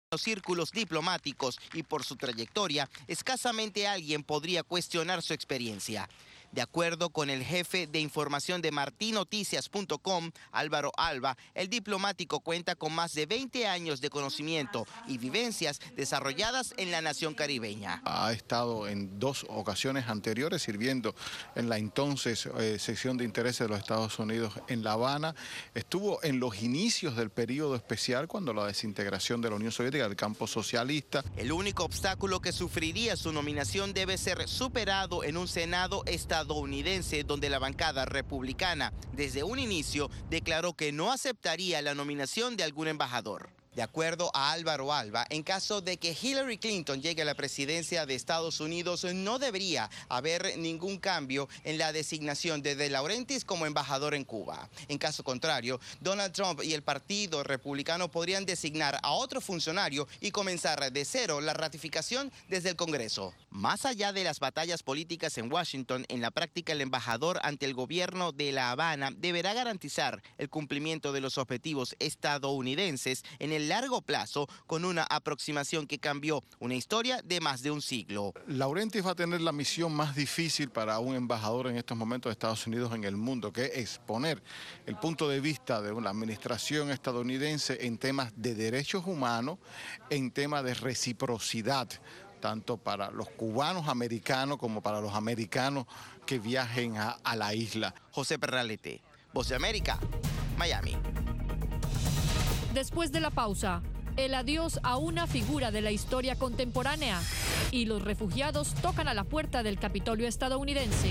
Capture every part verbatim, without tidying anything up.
los círculos diplomáticos y por su trayectoria, escasamente alguien podría cuestionar su experiencia. De acuerdo con el jefe de información de martín noticias punto com, Álvaro Alba, el diplomático cuenta con más de veinte años de conocimiento y vivencias desarrolladas en la nación caribeña. Ha estado en dos ocasiones anteriores sirviendo en la entonces eh, sección de intereses de los Estados Unidos en La Habana. Estuvo en los inicios del periodo especial cuando la desintegración de la Unión Soviética, del campo socialista. El único obstáculo que sufriría su nominación debe ser superado en un Senado estadounidense estadounidense donde la bancada republicana desde un inicio declaró que no aceptaría la nominación de algún embajador. De acuerdo a Álvaro Alba, en caso de que Hillary Clinton llegue a la presidencia de Estados Unidos, no debería haber ningún cambio en la designación de De Laurentiis como embajador en Cuba. En caso contrario, Donald Trump y el Partido Republicano podrían designar a otro funcionario y comenzar de cero la ratificación desde el Congreso. Más allá de las batallas políticas en Washington, en la práctica el embajador ante el gobierno de La Habana deberá garantizar el cumplimiento de los objetivos estadounidenses en el largo plazo con una aproximación que cambió una historia de más de un siglo. Laurentiis va a tener la misión más difícil para un embajador en estos momentos de Estados Unidos en el mundo, que es exponer el punto de vista de una administración estadounidense en temas de derechos humanos, en temas de reciprocidad, tanto para los cubanos americanos como para los americanos que viajen a, a la isla. José Perralete, Voz de América, Miami. Después de la pausa, el adiós a una figura de la historia contemporánea y los refugiados tocan a la puerta del Capitolio estadounidense.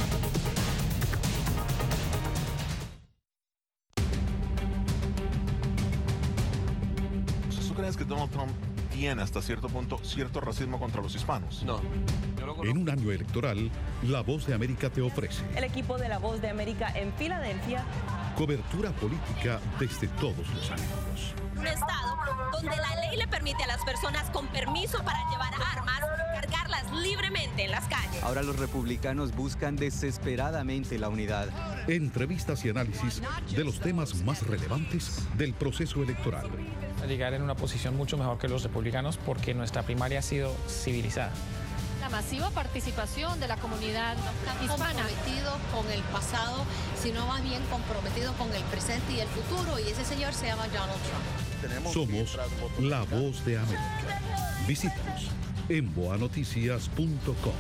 ¿Tú crees que Donald Trump tiene hasta cierto punto cierto racismo contra los hispanos? No. En un año electoral, La Voz de América te ofrece el equipo de La Voz de América en Filadelfia. Cobertura política desde todos los ángulos. Un estado donde la ley le permite a las personas con permiso para llevar armas cargarlas libremente en las calles. Ahora los republicanos buscan desesperadamente la unidad. Entrevistas y análisis de los temas más relevantes del proceso electoral. Llegar en una posición mucho mejor que los republicanos porque nuestra primaria ha sido civilizada. La masiva participación de la comunidad hispana. Comprometido con el pasado, sino más bien comprometido con el presente y el futuro, y ese señor se llama Donald Trump. Somos La Voz de América. Visítanos en boa noticias punto com.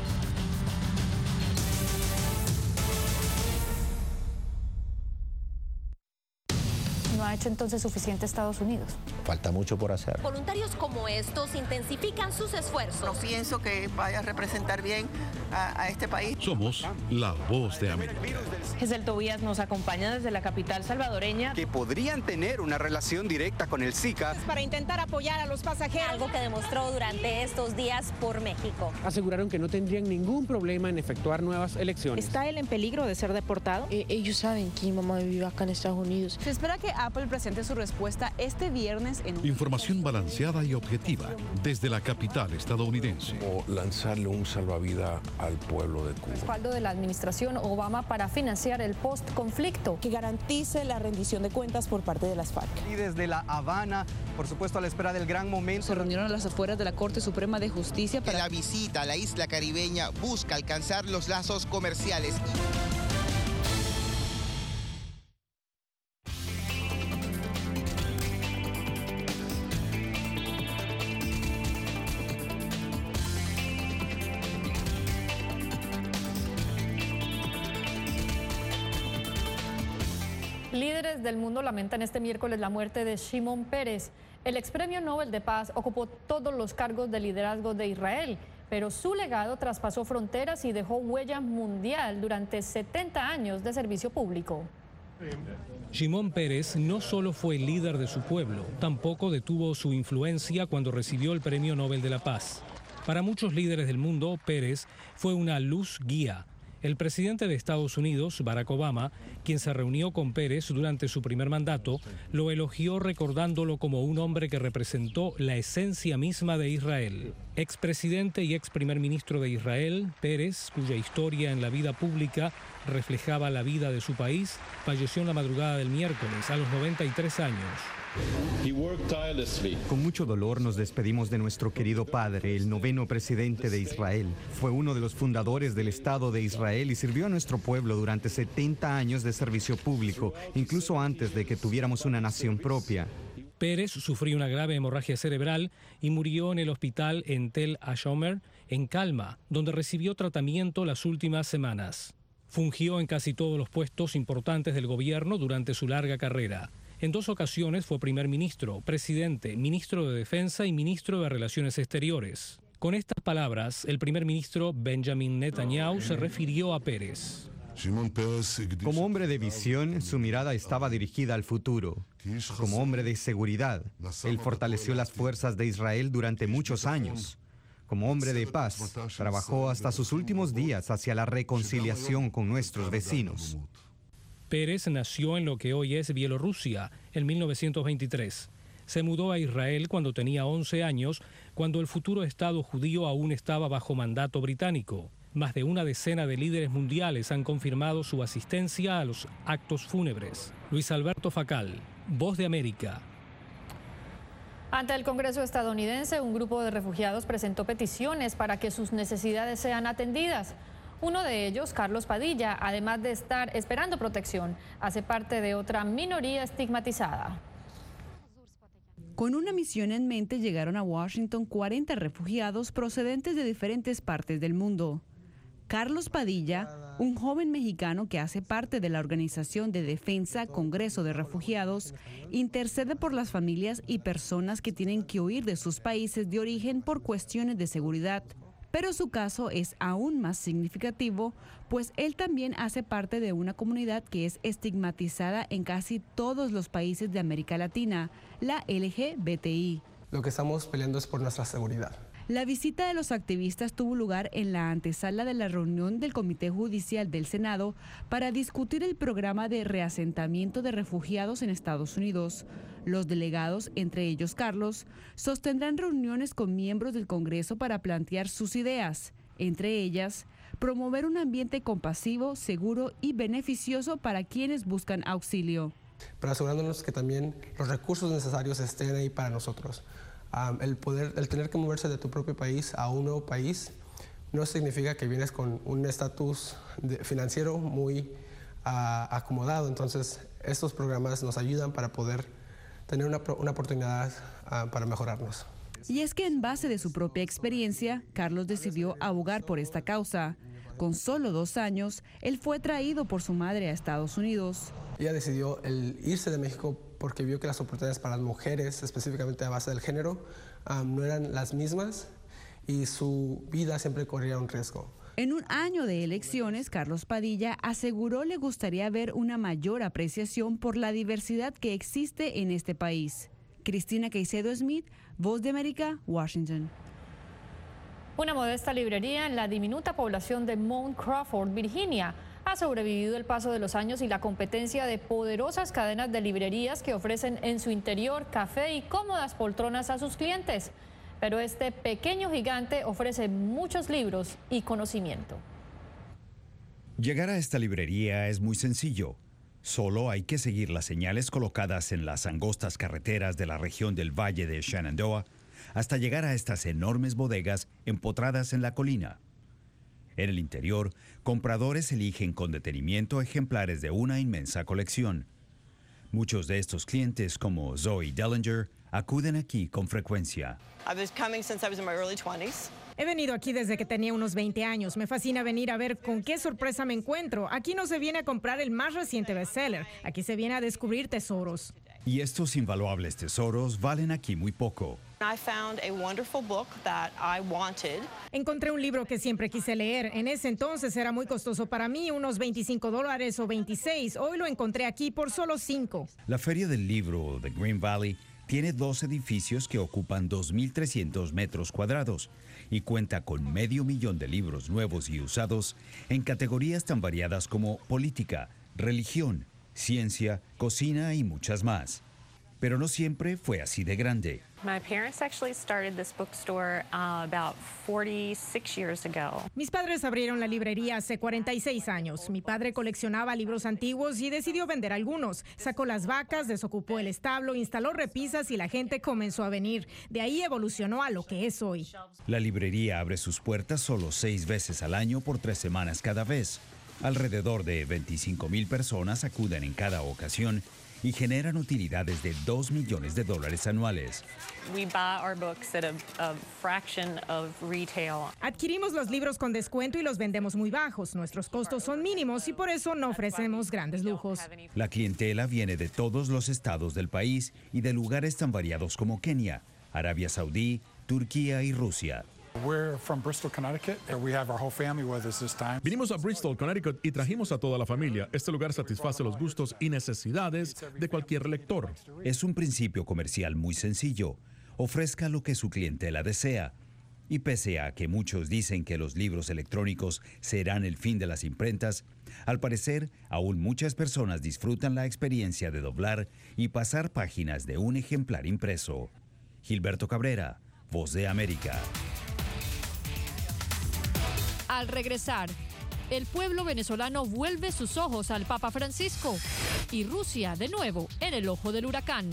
¿No ha hecho entonces suficiente Estados Unidos? Falta mucho por hacer. Voluntarios como estos intensifican sus esfuerzos. No pienso que vaya a representar bien a, a este país. Somos La Voz de América. Gesell Tobías nos acompaña desde la capital salvadoreña. Que podrían tener una relación directa con el SICA. Para intentar apoyar a los pasajeros. Algo que demostró durante estos días por México. Aseguraron que no tendrían ningún problema en efectuar nuevas elecciones. ¿Está él en peligro de ser deportado? Eh, ellos saben que mi mamá vive acá en Estados Unidos. Se espera que Apple presente su respuesta este viernes en un... Información balanceada y objetiva desde la capital estadounidense. O lanzarle un salvavidas al pueblo de Cuba. Respaldo de la administración Obama para financiar el post-conflicto. Que garantice la rendición de cuentas por parte de las FARC. Y desde La Habana, por supuesto a la espera del gran momento. Se reunieron a las afueras de la Corte Suprema de Justicia para... La visita a la isla caribeña busca alcanzar los lazos comerciales. Líderes del mundo lamentan este miércoles la muerte de Shimon Peres. El expremio Nobel de Paz ocupó todos los cargos de liderazgo de Israel, pero su legado traspasó fronteras y dejó huella mundial durante setenta años de servicio público. Shimon Peres no solo fue el líder de su pueblo, tampoco detuvo su influencia cuando recibió el Premio Nobel de la Paz. Para muchos líderes del mundo, Peres fue una luz guía. El presidente de Estados Unidos, Barack Obama, quien se reunió con Peres durante su primer mandato, lo elogió recordándolo como un hombre que representó la esencia misma de Israel. Expresidente y ex primer ministro de Israel, Pérez, cuya historia en la vida pública reflejaba la vida de su país, falleció en la madrugada del miércoles a los noventa y tres años. Con mucho dolor nos despedimos de nuestro querido padre, el noveno presidente de Israel. Fue uno de los fundadores del Estado de Israel y sirvió a nuestro pueblo durante setenta años de servicio público, incluso antes de que tuviéramos una nación propia. Pérez sufrió una grave hemorragia cerebral y murió en el hospital en Tel Hashomer, en Calma, donde recibió tratamiento las últimas semanas. Fungió en casi todos los puestos importantes del gobierno durante su larga carrera. En dos ocasiones fue primer ministro, presidente, ministro de Defensa y ministro de Relaciones Exteriores. Con estas palabras, el primer ministro Benjamin Netanyahu se refirió a Pérez. Como hombre de visión, su mirada estaba dirigida al futuro. Como hombre de seguridad, él fortaleció las fuerzas de Israel durante muchos años. Como hombre de paz, trabajó hasta sus últimos días hacia la reconciliación con nuestros vecinos. Pérez nació en lo que hoy es Bielorrusia en mil novecientos veintitrés. Se mudó a Israel cuando tenía once años, cuando el futuro Estado judío aún estaba bajo mandato británico. Más de una decena de líderes mundiales han confirmado su asistencia a los actos fúnebres. Luis Alberto Facal, Voz de América. Ante el Congreso estadounidense, un grupo de refugiados presentó peticiones para que sus necesidades sean atendidas. Uno de ellos, Carlos Padilla, además de estar esperando protección, hace parte de otra minoría estigmatizada. Con una misión en mente llegaron a Washington cuarenta refugiados procedentes de diferentes partes del mundo. Carlos Padilla, un joven mexicano que hace parte de la Organización de Defensa Congreso de Refugiados, intercede por las familias y personas que tienen que huir de sus países de origen por cuestiones de seguridad. Pero su caso es aún más significativo, pues él también hace parte de una comunidad que es estigmatizada en casi todos los países de América Latina, la L G B T I. Lo que estamos peleando es por nuestra seguridad. La visita de los activistas tuvo lugar en la antesala de la reunión del Comité Judicial del Senado para discutir el programa de reasentamiento de refugiados en Estados Unidos. Los delegados, entre ellos Carlos, sostendrán reuniones con miembros del Congreso para plantear sus ideas, entre ellas, promover un ambiente compasivo, seguro y beneficioso para quienes buscan auxilio. Pero asegurándonos que también los recursos necesarios estén ahí para nosotros. Um, el poder, el tener que moverse de tu propio país a un nuevo país no significa que vienes con un estatus financiero muy uh, acomodado. Entonces, estos programas nos ayudan para poder tener una, una oportunidad uh, para mejorarnos. Y es que en base de su propia experiencia, Carlos decidió abogar por esta causa. Con solo dos años, él fue traído por su madre a Estados Unidos. Ella decidió el irse de México porque vio que las oportunidades para las mujeres, específicamente a base del género, um, no eran las mismas y su vida siempre corría un riesgo. En un año de elecciones, Carlos Padilla aseguró le gustaría ver una mayor apreciación por la diversidad que existe en este país. Cristina Caicedo Smith, Voz de América, Washington. Una modesta librería en la diminuta población de Mount Crawford, Virginia, ha sobrevivido el paso de los años y la competencia de poderosas cadenas de librerías que ofrecen en su interior café y cómodas poltronas a sus clientes. Pero este pequeño gigante ofrece muchos libros y conocimiento. Llegar a esta librería es muy sencillo. Solo hay que seguir las señales colocadas en las angostas carreteras de la región del Valle de Shenandoah hasta llegar a estas enormes bodegas empotradas en la colina. En el interior, compradores eligen con detenimiento ejemplares de una inmensa colección. Muchos de estos clientes, como Zoe Dellinger, acuden aquí con frecuencia. He venido aquí desde que tenía unos veinte años. Me fascina venir a ver con qué sorpresa me encuentro. Aquí no se viene a comprar el más reciente bestseller. Aquí se viene a descubrir tesoros. Y estos invaluables tesoros valen aquí muy poco. Encontré un libro que siempre quise leer. En ese entonces era muy costoso para mí, unos veinticinco dólares o veintiséis. Hoy lo encontré aquí por solo cinco. La Feria del Libro de Green Valley tiene dos edificios que ocupan dos mil trescientos metros cuadrados y cuenta con medio millón de libros nuevos y usados en categorías tan variadas como política, religión, ciencia, cocina y muchas más. Pero no siempre fue así de grande. My parents actually started this bookstore uh, about forty-six years ago. Mis padres abrieron la librería hace cuarenta y seis años. Mi padre coleccionaba libros antiguos y decidió vender algunos. Sacó las vacas, desocupó el establo, instaló repisas y la gente comenzó a venir. De ahí evolucionó a lo que es hoy. La librería abre sus puertas solo seis veces al año por tres semanas cada vez. Alrededor de veinticinco mil personas acuden en cada ocasión y generan utilidades de dos millones de dólares anuales. We buy our books at a, a fraction of retail. Adquirimos los libros con descuento y los vendemos muy bajos. Nuestros costos son mínimos y por eso no ofrecemos grandes lujos. La clientela viene de todos los estados del país y de lugares tan variados como Kenia, Arabia Saudí, Turquía y Rusia. Vinimos a Bristol, Connecticut y trajimos a toda la familia. Este lugar satisface los gustos y necesidades de cualquier lector. Es un principio comercial muy sencillo. Ofrezca lo que su clientela desea. Y pese a que muchos dicen que los libros electrónicos serán el fin de las imprentas, al parecer aún muchas personas disfrutan la experiencia de doblar y pasar páginas de un ejemplar impreso. Gilberto Cabrera, Voz de América. Al regresar, el pueblo venezolano vuelve sus ojos al Papa Francisco y Rusia de nuevo en el ojo del huracán.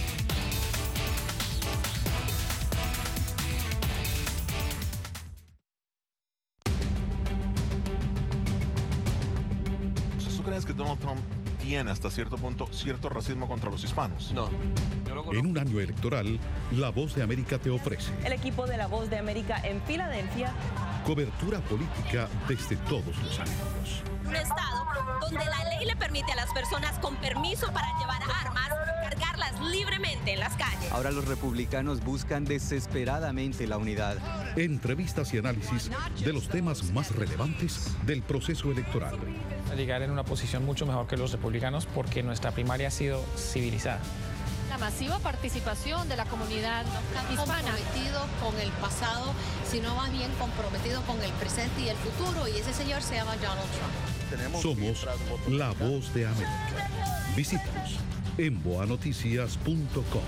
¿Tú crees que Donald Trump tiene hasta cierto punto cierto racismo contra los hispanos? No. En un año electoral, La Voz de América te ofrece El equipo de La Voz de América en Filadelfia. Cobertura política desde todos los ángulos. Un estado donde la ley le permite a las personas con permiso para llevar armas cargarlas libremente en las calles. Ahora los republicanos buscan desesperadamente la unidad. Entrevistas y análisis de los temas más relevantes del proceso electoral. Llegar en una posición mucho mejor que los republicanos porque nuestra primaria ha sido civilizada. La masiva participación de la comunidad hispana. Comprometido con el pasado, sino más bien comprometido con el presente y el futuro, y ese señor se llama Donald Trump. Somos La Voz de América. Visítanos en boa noticias punto com.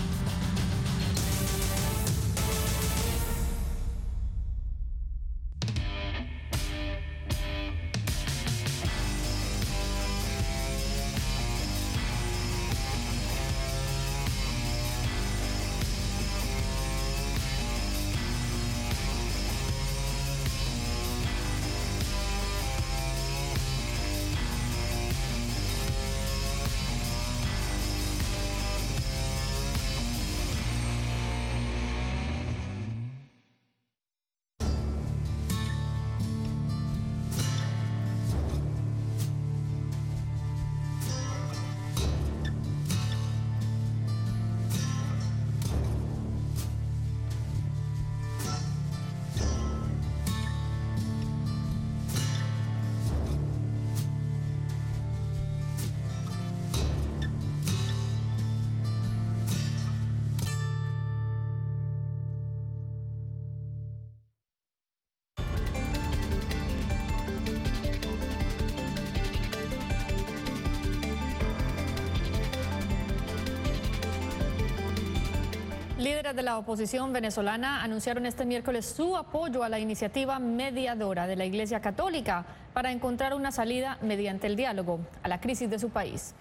Líderes de la oposición venezolana anunciaron este miércoles su apoyo a la iniciativa mediadora de la Iglesia Católica para encontrar una salida mediante el diálogo a la crisis de su país.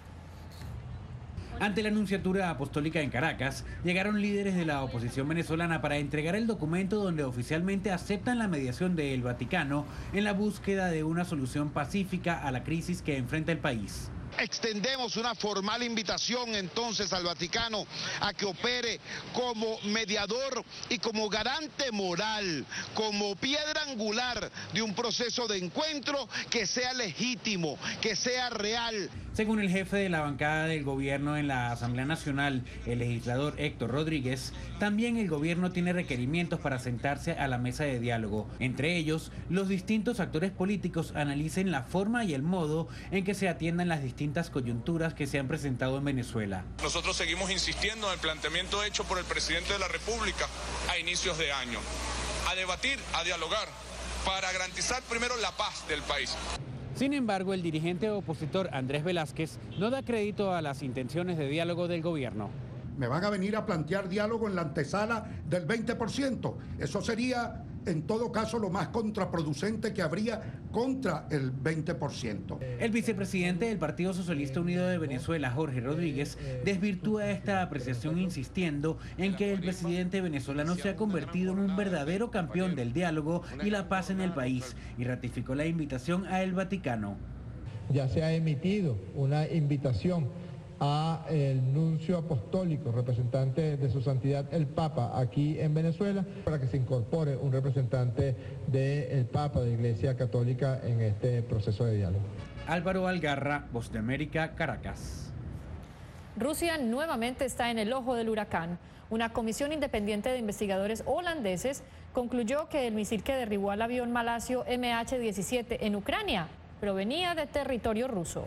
Ante la Nunciatura Apostólica en Caracas, llegaron líderes de la oposición venezolana para entregar el documento donde oficialmente aceptan la mediación del Vaticano en la búsqueda de una solución pacífica a la crisis que enfrenta el país. Extendemos una formal invitación entonces al Vaticano a que opere como mediador y como garante moral, como piedra angular de un proceso de encuentro que sea legítimo, que sea real. Según el jefe de la bancada del gobierno en la Asamblea Nacional, el legislador Héctor Rodríguez, también el gobierno tiene requerimientos para sentarse a la mesa de diálogo. Entre ellos, los distintos actores políticos analicen la forma y el modo en que se atiendan las distintas coyunturas que se han presentado en Venezuela. Nosotros seguimos insistiendo en el planteamiento hecho por el presidente de la República a inicios de año, a debatir, a dialogar, para garantizar primero la paz del país. Sin embargo, el dirigente opositor Andrés Velázquez no da crédito a las intenciones de diálogo del gobierno. me van a venir a plantear diálogo en la antesala del veinte por ciento. Eso sería, en todo caso, lo más contraproducente que habría contra el veinte por ciento. El vicepresidente del Partido Socialista Unido de Venezuela, Jorge Rodríguez, desvirtúa esta apreciación insistiendo en que el presidente venezolano se ha convertido en un verdadero campeón del diálogo y la paz en el país, y ratificó la invitación a el Vaticano. Ya se ha emitido una invitación a el nuncio apostólico, representante de su santidad el Papa aquí en Venezuela, para que se incorpore un representante del Papa de la Iglesia Católica en este proceso de diálogo. Álvaro Algarra, Voz de América, Caracas. Rusia nuevamente está en el ojo del huracán. Una comisión independiente de investigadores holandeses concluyó que el misil que derribó al avión malasio M H diecisiete en Ucrania provenía de territorio ruso.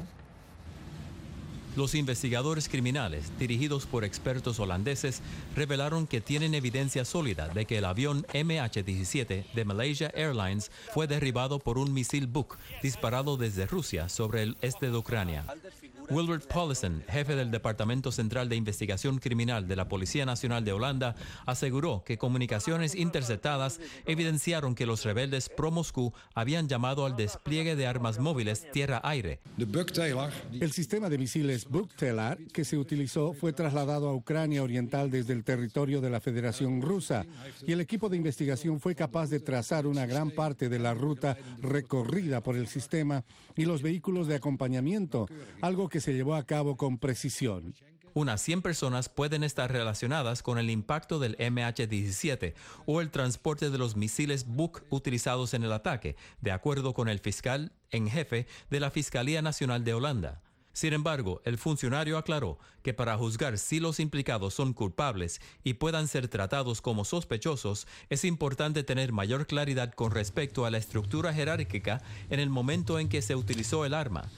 Los investigadores criminales, dirigidos por expertos holandeses, revelaron que tienen evidencia sólida de que el avión M H diecisiete de Malaysia Airlines fue derribado por un misil Buk disparado desde Rusia sobre el este de Ucrania. Wilbert Paulsen, jefe del Departamento Central de Investigación Criminal de la Policía Nacional de Holanda, aseguró que comunicaciones interceptadas evidenciaron que los rebeldes pro-Moscú habían llamado al despliegue de armas móviles tierra-aire. El sistema de misiles Buk-Telar que se utilizó fue trasladado a Ucrania Oriental desde el territorio de la Federación Rusa, y el equipo de investigación fue capaz de trazar una gran parte de la ruta recorrida por el sistema y los vehículos de acompañamiento, algo que se llevó a cabo con precisión. Unas cien personas pueden estar relacionadas con el impacto del M H diecisiete o el transporte de los misiles Buk utilizados en el ataque, de acuerdo con el fiscal en jefe de la Fiscalía Nacional de Holanda. Sin embargo, el funcionario aclaró que para juzgar si los implicados son culpables y puedan ser tratados como sospechosos, es importante tener mayor claridad con respecto a la estructura jerárquica en el momento en que se utilizó el arma.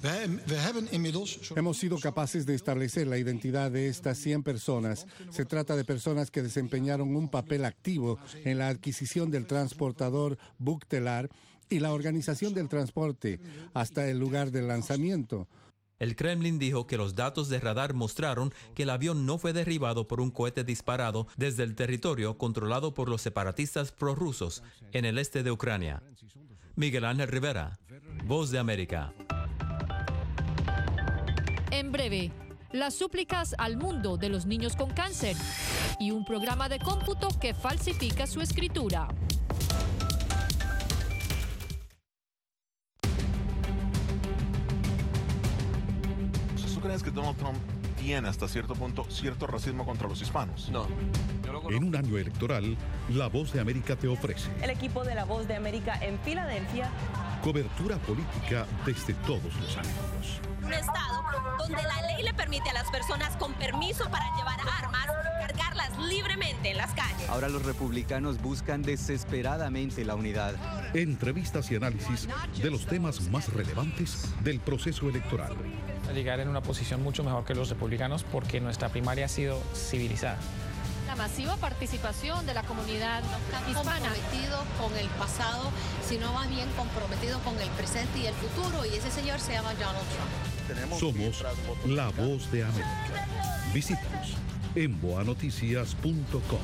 Hemos sido capaces de establecer la identidad de estas cien personas. Se trata de personas que desempeñaron un papel activo en la adquisición del transportador Buk-Telar y la organización del transporte hasta el lugar del lanzamiento. El Kremlin dijo que los datos de radar mostraron que el avión no fue derribado por un cohete disparado desde el territorio controlado por los separatistas prorrusos en el este de Ucrania. Miguel Ángel Rivera, Voz de América. En breve, las súplicas al mundo de los niños con cáncer y un programa de cómputo que falsifica su escritura. ¿Tú crees que Donald Trump tiene hasta cierto punto cierto racismo contra los hispanos? No. En un año electoral, La Voz de América te ofrece El equipo de La Voz de América en Filadelfia. cobertura política desde todos los ángulos. Un estado donde la ley le permite a las personas con permiso para llevar armas cargarlas libremente en las calles. Ahora los republicanos buscan desesperadamente la unidad. Entrevistas y análisis de los temas más relevantes del proceso electoral. Llegar en una posición mucho mejor que los republicanos porque nuestra primaria ha sido civilizada. La masiva participación de la comunidad hispana. Comprometido con el pasado, sino más bien comprometido con el presente y el futuro, y ese señor se llama Donald Trump. Somos La Voz de América. Visítanos en boa noticias punto com.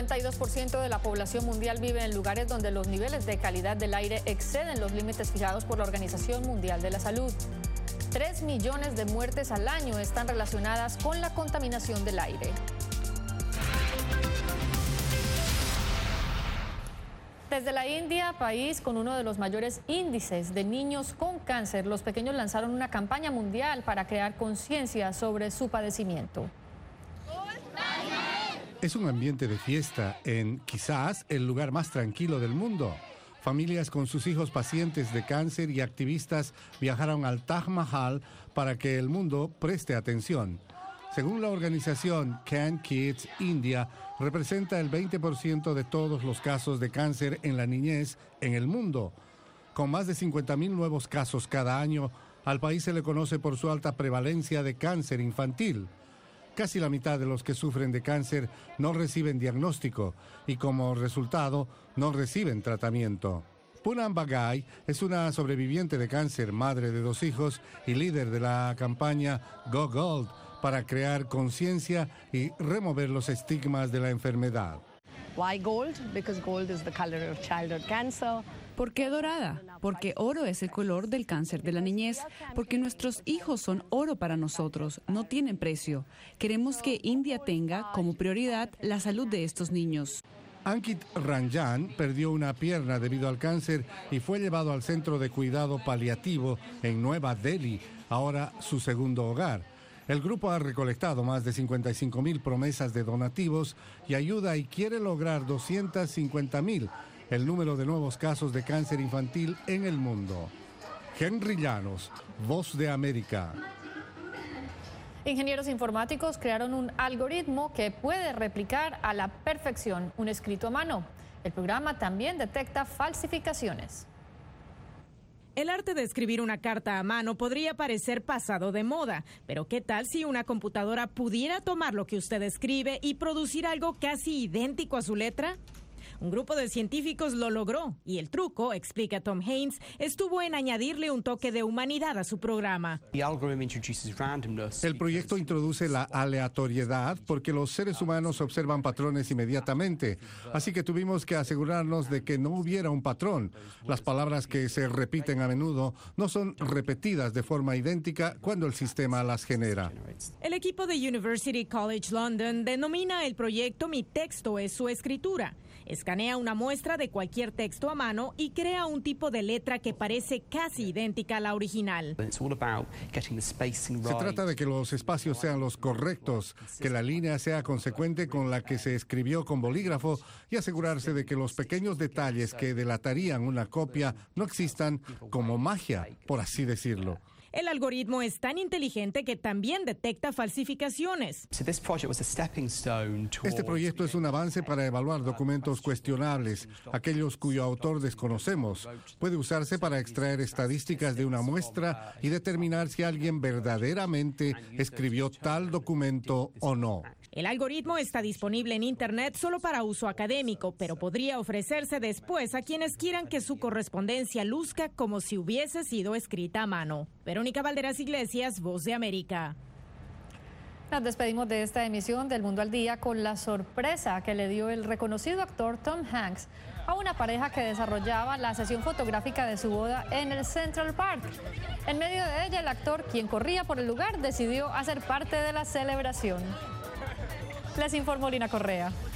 noventa y dos por ciento de la población mundial vive en lugares donde los niveles de calidad del aire exceden los límites fijados por la Organización Mundial de la Salud. Tres millones de muertes al año están relacionadas con la contaminación del aire. Desde la India, país con uno de los mayores índices de niños con cáncer, los pequeños lanzaron una campaña mundial para crear conciencia sobre su padecimiento. Es un ambiente de fiesta en quizás el lugar más tranquilo del mundo. Familias con sus hijos pacientes de cáncer y activistas viajaron al Taj Mahal para que el mundo preste atención. Según la organización Can Kids India, representa el veinte por ciento de todos los casos de cáncer en la niñez en el mundo. Con más de cincuenta mil nuevos casos cada año, al país se le conoce por su alta prevalencia de cáncer infantil. Casi la mitad de los que sufren de cáncer no reciben diagnóstico y como resultado no reciben tratamiento. Poonam Bagai es una sobreviviente de cáncer, madre de dos hijos y líder de la campaña Go Gold para crear conciencia y remover los estigmas de la enfermedad. Why gold? Because gold is the color of childhood cancer. ¿Por qué dorada? Porque oro es el color del cáncer de la niñez. Porque nuestros hijos son oro para nosotros, no tienen precio. Queremos que India tenga como prioridad la salud de estos niños. Ankit Ranjan perdió una pierna debido al cáncer y fue llevado al centro de cuidado paliativo en Nueva Delhi, ahora su segundo hogar. El grupo ha recolectado más de cincuenta y cinco mil promesas de donativos y ayuda y quiere lograr doscientos cincuenta mil, el número de nuevos casos de cáncer infantil en el mundo. Henry Llanos, Voz de América. Ingenieros informáticos crearon un algoritmo que puede replicar a la perfección un escrito a mano. El programa también detecta falsificaciones. El arte de escribir una carta a mano podría parecer pasado de moda, pero ¿qué tal si una computadora pudiera tomar lo que usted escribe y producir algo casi idéntico a su letra? Un grupo de científicos lo logró y el truco, explica Tom Haynes, estuvo en añadirle un toque de humanidad a su programa. El proyecto introduce la aleatoriedad porque los seres humanos observan patrones inmediatamente, así que tuvimos que asegurarnos de que no hubiera un patrón. Las palabras que se repiten a menudo no son repetidas de forma idéntica cuando el sistema las genera. El equipo de University College London denomina el proyecto Mi texto es su escritura. Escanea una muestra de cualquier texto a mano y crea un tipo de letra que parece casi idéntica a la original. Se trata de que los espacios sean los correctos, que la línea sea consecuente con la que se escribió con bolígrafo y asegurarse de que los pequeños detalles que delatarían una copia no existan como magia, por así decirlo. El algoritmo es tan inteligente que también detecta falsificaciones. Este proyecto es un avance para evaluar documentos cuestionables, aquellos cuyo autor desconocemos. Puede usarse para extraer estadísticas de una muestra y determinar si alguien verdaderamente escribió tal documento o no. El algoritmo está disponible en Internet solo para uso académico, pero podría ofrecerse después a quienes quieran que su correspondencia luzca como si hubiese sido escrita a mano. Verónica Valderas Iglesias, Voz de América. Nos despedimos de esta emisión del Mundo al Día con la sorpresa que le dio el reconocido actor Tom Hanks a una pareja que desarrollaba la sesión fotográfica de su boda en el Central Park. En medio de ella, el actor, quien corría por el lugar, decidió hacer parte de la celebración. Les informó Lina Correa.